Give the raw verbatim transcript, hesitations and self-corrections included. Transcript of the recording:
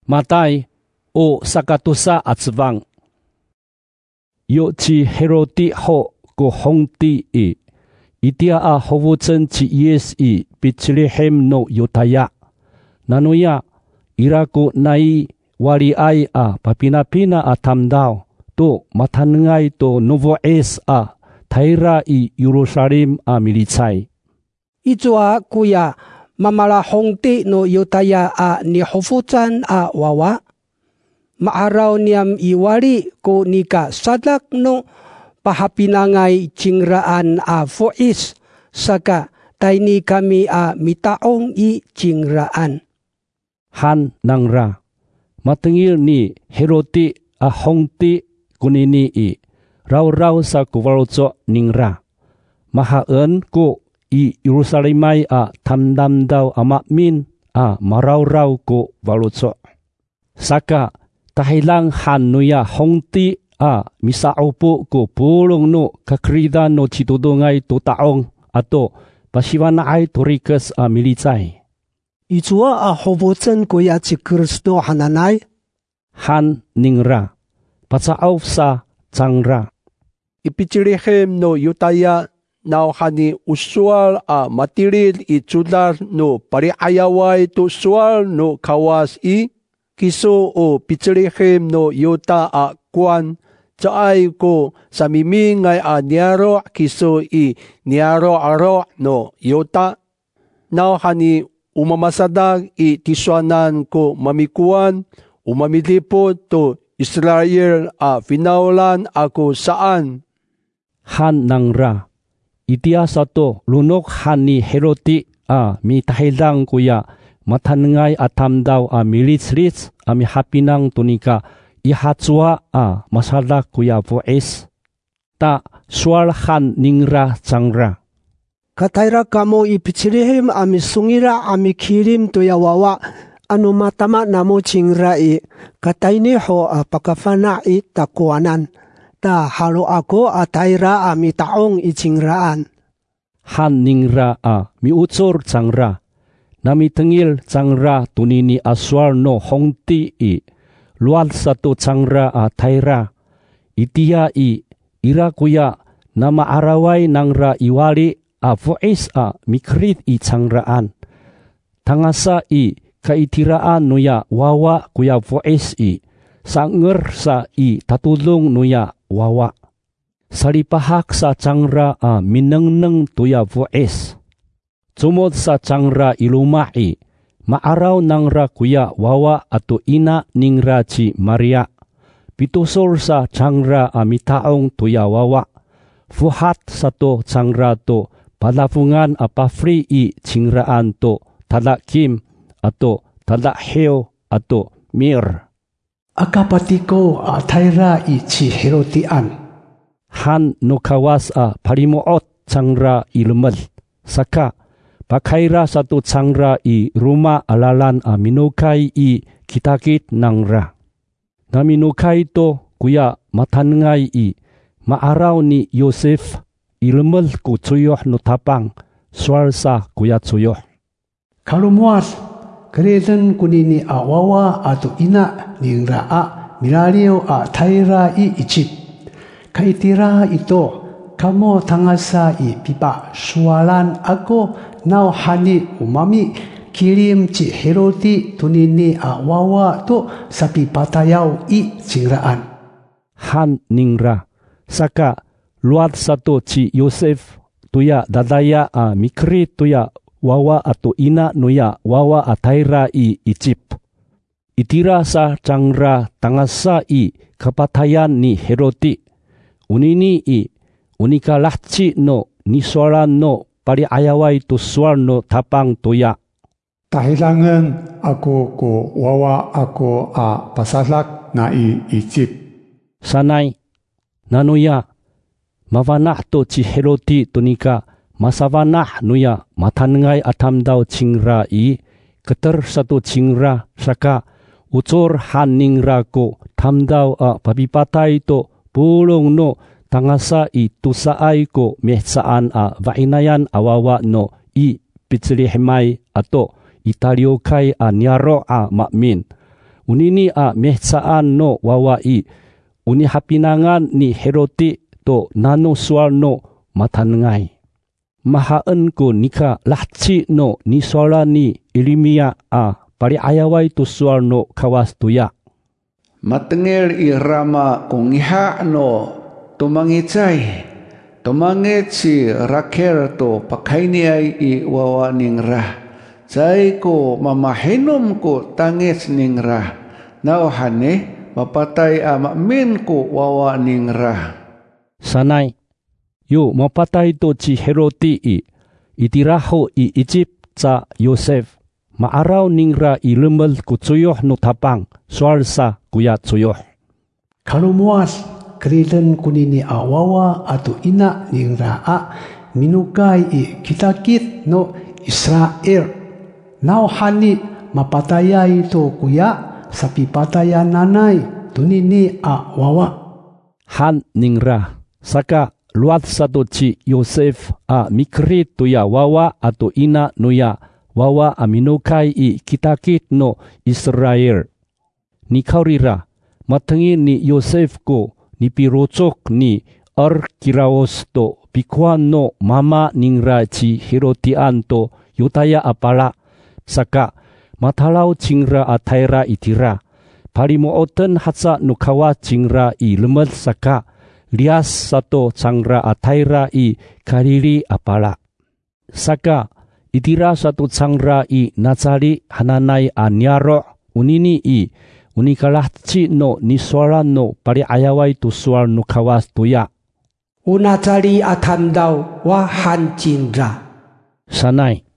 Matay o sakatusa at svang. Yo chi Herodi ho ko hongti i. Itia a hovucen chi yes i Bethlehem no Yutaya. Nanuya iraku nai wali ai a papina-pina a tamdaw to matanngay to Novo Es a taira i Jerusalem a militsay. Ijua kuya mamala hongti no Yutaya a ni hovucan a wawa. Maaraw niyam iwali ko nika sadak no pahapinangay cingraan a fois saka tayni kami a mitaong i cingraan. Han nangra matengil ni Herodi a hongti kunini i raw-raw sa kuwarotso ningra. Mahaan ko i Jerusalemay a tamdam daw ama min a maraw-raw ko walotso. Saka tahilang han nuya hongti a misaupo ko pulong no kakrida no chitudungay to taong ato pasiwanaay torikas a militsay. Ijua a hovucen kuya si Kristo hananay? Han ningra patsaaw sa changra. Ipitilihem no Yutaya now hani usual a matilid itsudar no pariayaway to usual no kawas i kiso o Bethlehem no Yuta a kwan tsaay ko sa mimingay a niaro kiso i niaro aro no Yuta. Now hani umamasadag i tiswanan ko mamikuan umamilipot to Israel a finaulan ako saan. Han nangra itia sato lunok han ni Herodi a mitahilang kuya matanngay atam daw a milits-rits a mihapinang tunika ihatswa a masalak kuya voice. Ta swalhan ningra changra. Katayra kamo i Bethlehem ami sungira ami kirim to yawawa anu matama namo cingra i katayni ho a pakafana i takuanan. Ta halo ako atayra ami taong i cingraan. Han ningra a miutsor changra. Nami tengil changra tunini aswar no hongti i lual satu changra a taira itia i ira kuya nama araway nangra iwali a voice a mikrit i changraan tangasa i kaitiraan nuya wawa kuya voice i sanger sa i tatulong nuya wawa salipahak sa changra a minengneng tuya voice. Sumod sa changra ilumai, maaraw nangra kuya wawa ato ina ningra ci Maria. Pitusor sa changra amitaong tuya wawa. Fuhat sa to changra to palafungan apafri i cingraan to talakim ato talaheo ato mir. Akapatiko atayra i ci Herodian. Han no kawas a parimuot changra ilumel. Saka pakaira satu changra i rumah alalan a minukay i kitakit nangra. Na minukay to kuya matanngay i maaraw ni Yosef ilmel ku tsuyoh no tapang swal sa kuya tsuyoh. Kalumuas kreden kunini awawa ato ina ningra a milalio a taira i ichip. Kaitira ito kamo tangasa i pipa sualan ako now hani umami kirim ci Herodi tunini awawa to sapi patayaw i cingraan. Han ningra saka luat satu ci Yosef tuya dadaya a mikri tuya wawa ato ina nuya wawa ataira i Egypt. Itira sa changra tangasa i kapatayan ni Herodi. Unini i unika lahci no niswaran no pari ayaway to swar no tapang tuya. Tahilangan ako ko wawa ako a pasalak na i Egypt. Sanay nanuya mavanah to ci Herodi tunika masavanah nuya matanngay atam daw cingra i keter satu cingra saka ucor haningra ko tamdaw a papipatay to pulong no tangasa i tusaay ko mehsaan a vainayan awawa no i Bethlehemay ato Italio kay a niaro a makmin. unini a mehsaan no wawai, uni hapinangan ni Heroti to nano sual no matanengai. Mahaan ko nika lahci no ni suala ni Ilimia a pari ayawai tu sual no kawas tuya. Matengel i rama kung iha no tumangicay. Tumangit si Rakel to pakainiay i wawa ning rah. Say ko mamahinom ko tangis ning rah. Nauhane mapatay a mamin ko wawa ning rah. Sanay, yo mapatay to si Heroti i itiraho i Egypt sa Yosef. Maaraw ning ra ilemel ku tsuyoh no tapang sual sa kuya tsuyoh. Kalumuas kreden kunini awawa atau ina ning raa minukai i kitakit no Israel. Nau hani mapataya itu kuya sapi pataya nanai tunini awawa. Han ning ra saka luat satu ci Yosef a mikrit tuya wawa atau ina nuya wawa aminukai i kitakit no Israel. Ni kaurira matengi ni Yosef ko ni pirocok ni Arkiraos to pikuan no mama ningra ci Herotian to yutaya apala saka matalau cingra ataira itira parimo oten hatsa nukawa cingra i lemel saka lias sato cangra ataira i kariri apala saka itira satu cangra i nazari hananai anyaro unini i unikalah ci no ni sualan no pari ayawai tu sual no kawas tuya. Unacari atamdaw wa hancindra. Sanay,